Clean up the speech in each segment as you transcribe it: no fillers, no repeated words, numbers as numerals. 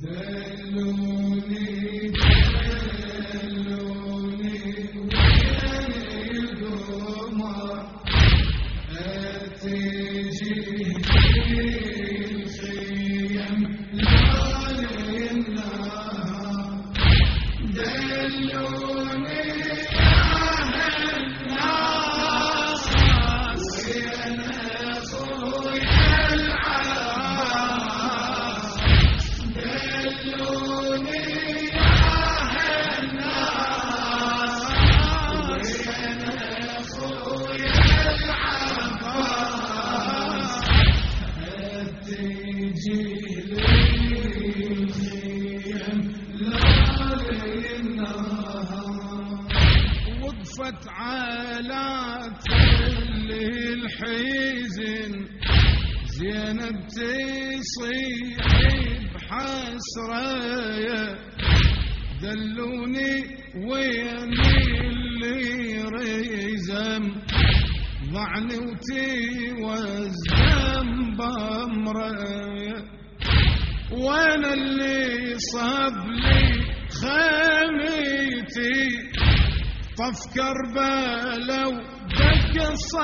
دلوني دلوني وين القمر تجي الخيم ليالي النهار دلوني وقفت على كل الحزن زينب تصيح بحسرة دلوني وين اللي رزم ضعني وتوزم بامرأة وانا اللي صاب لي خيمتي طف كربلاء ودق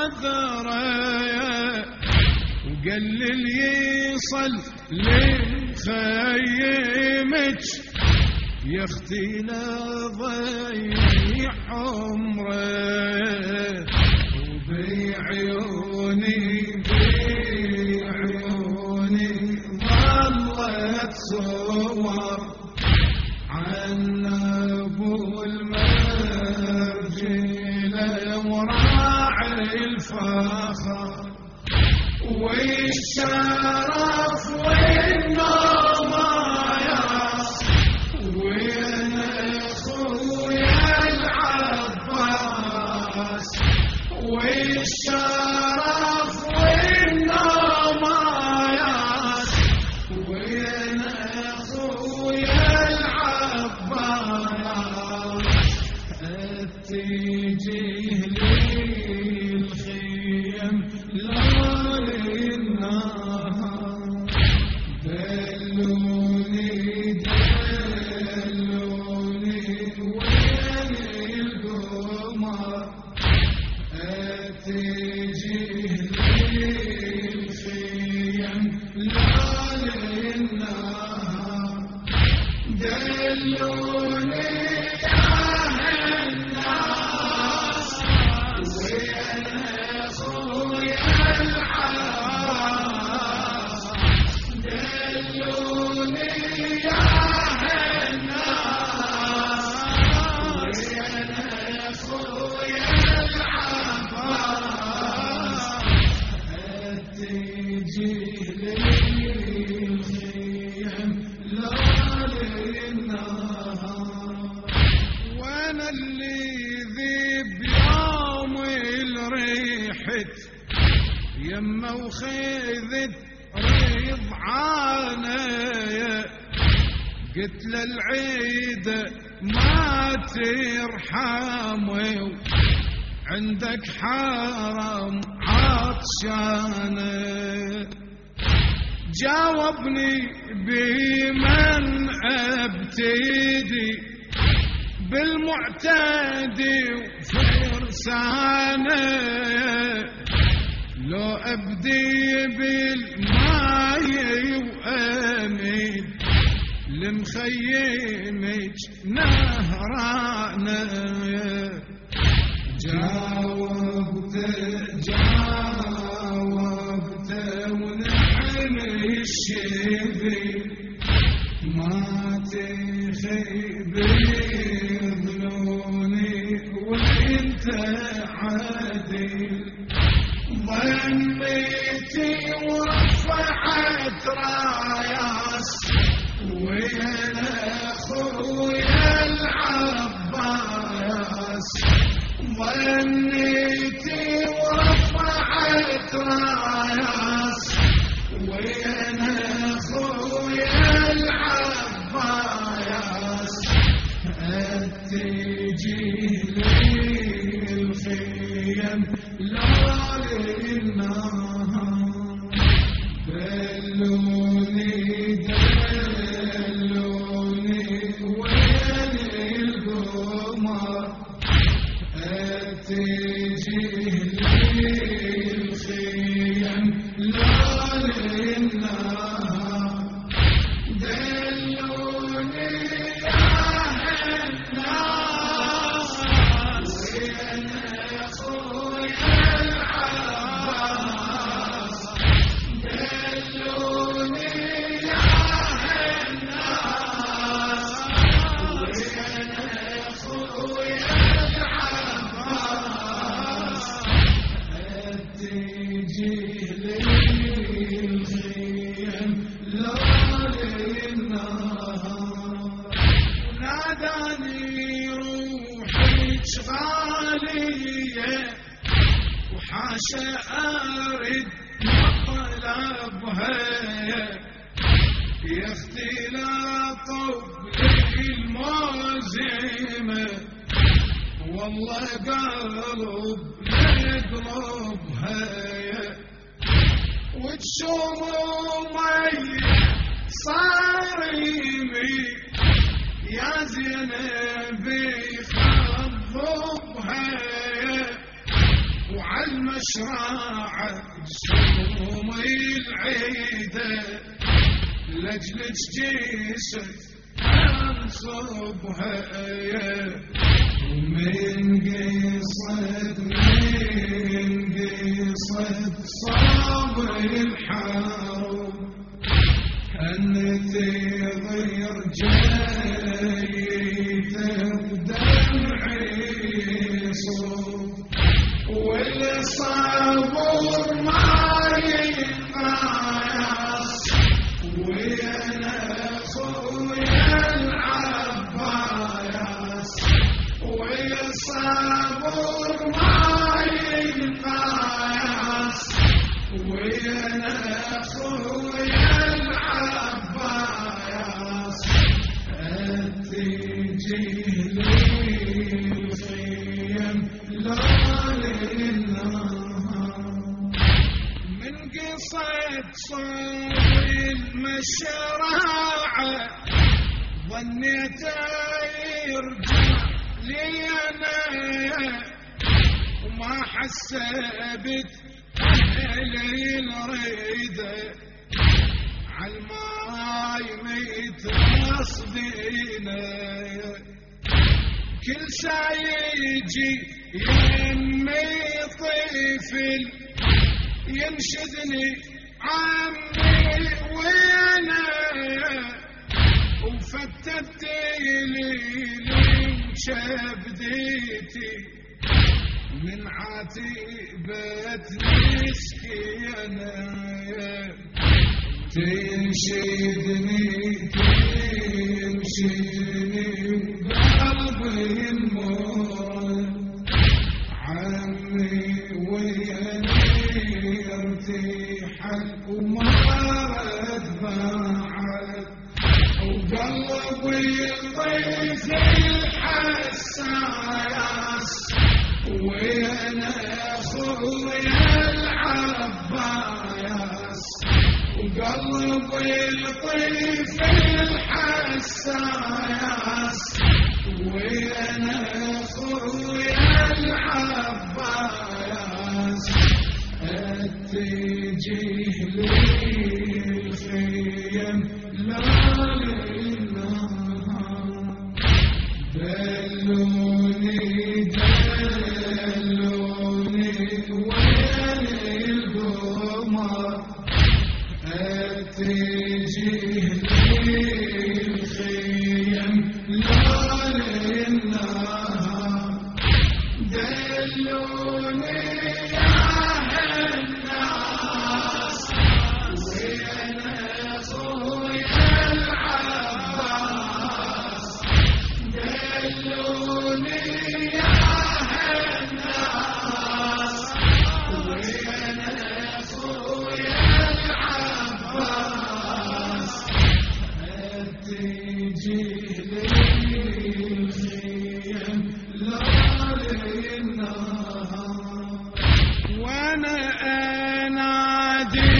الصدرة وقلل يصل لخيمك يا اختي لا ضيع عمره وبعيوني بعيوني ظلت صور عن ابو المرجله وراعي الفخر والشرف والنمايص وين اخويا العباس والشرف والنمايص وين اخويا العباس تجيه لي الخيم ليالي النهار دلوني دلوني وين القمر تجيه لي الخيم ليالي النهار دلوني وانا اللي ذيب يوم الريحت يما وخيذت رضعانه قلت للعيد ما ترحموا عندك حرم عطشانه جاوبني بمن ابتدي بالمعتدي وفرسانه لو ابدي بالماي وامين لمخيمك نهرانه جاوبت ونحن الشبي ما تخيب ظنوني وانت عادل ظنيتي ورفعت راياس وين اخويا العباس ظنيتي ورفعت راياس وين اخويا العباس أريد مطلبها يا اختلاط الموزمة والله قلب يقلبها وتشومي صارمي يا زينبي خضبها وعالمشرعة شومي العيدة لجلك جيسك انصبها ومن قصد صابر الحرب هنتي غير جايته بدمعي صوب والصبر ما ينقاس ويانا خويا العباس والصبر ما ينقاس ويانا خويا العباس تجي لي الخيم من قصة صوب المشرعة ظنيت يرجع لي أنا وما حسبت أهلي الريدة عالماي ميت قصدينا كل سايجي يمي طفل ينشدني عمي وينا وفتت لي شبديتي من عتيبة مسكينة تنشدني بقلبي المرض عمي وياني ارتيحل وما رد بعد وقلبي يطيف الحساس ويانا خويا العباس وقلبي يطيف الحساس ويانا خويا العباس تجيه لي الخيم دلوني وين القمر تجيه لي الخيم ليل النهار دلوني يا الناس وين خويا العباس دلوني يا الناس وين خويا العباس تجيه لي الخيم ليل النهار وانا انادي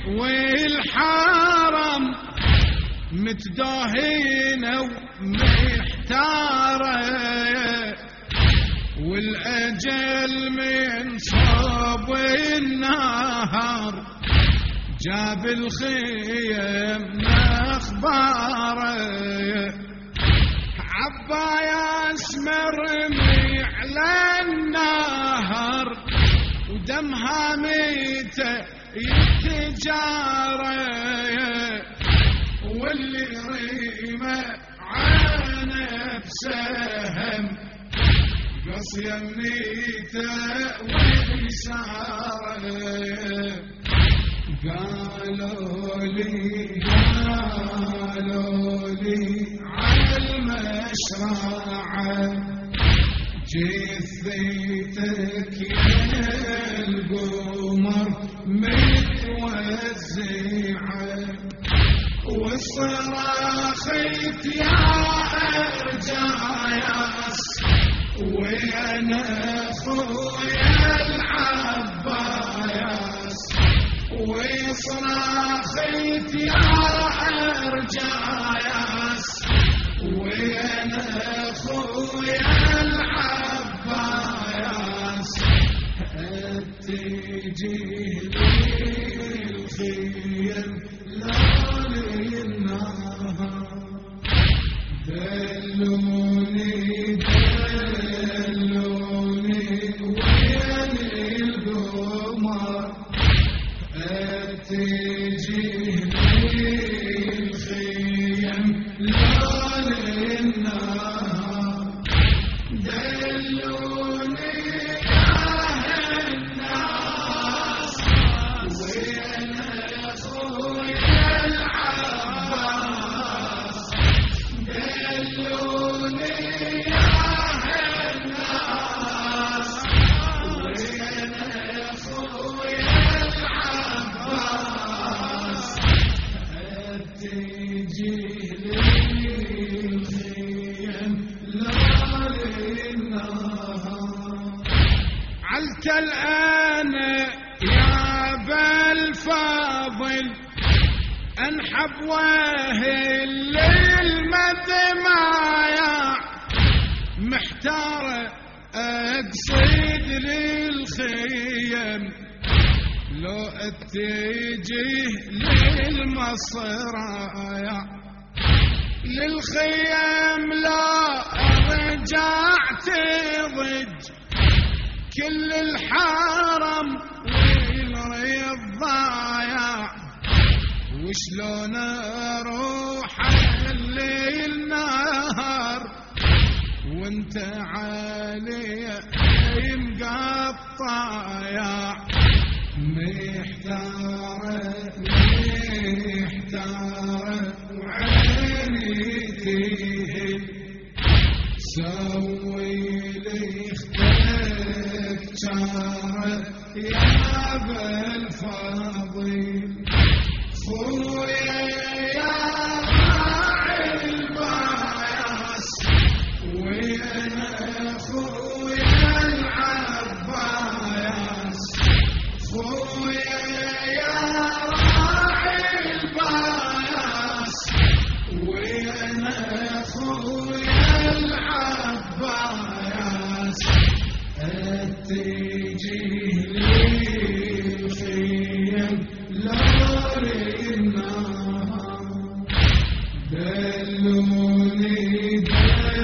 والحرم متداهينه ومحتاره والاجل من صوب النهار جاب الخيم اخباره عباياس مرمي على النهر ودمها ميته يتجارى واللي ريمه عانى بسهم قص يميته ويساره قالوا لي على المشرعة جثيتك يا القلب خيط يا أرجاياس وين أخويا العباياس ويصرخيت يا أرجاياس وين أخويا العباياس تجي للخيم ليالي النهار دلوني وين القمر تجي للخيم ليالي النهار دلوني علك الآن يا بالفاضل أنحب وهل المدمايا محتار أقصد للخيم لو اتجه للمصرايا للخيم لا رجعت ضج كل الحرم والريض ضايع وشلون اروح الليل نهار وانت علي مقطع محتارة وعيني تهل سوي لي اختك شارة يا بالفاضل خويا يا راعي الباياس وين خويا العباياس خويا يا راعي الباياس وين خويا العبايس تجي للخيم ليالي النهار دلوني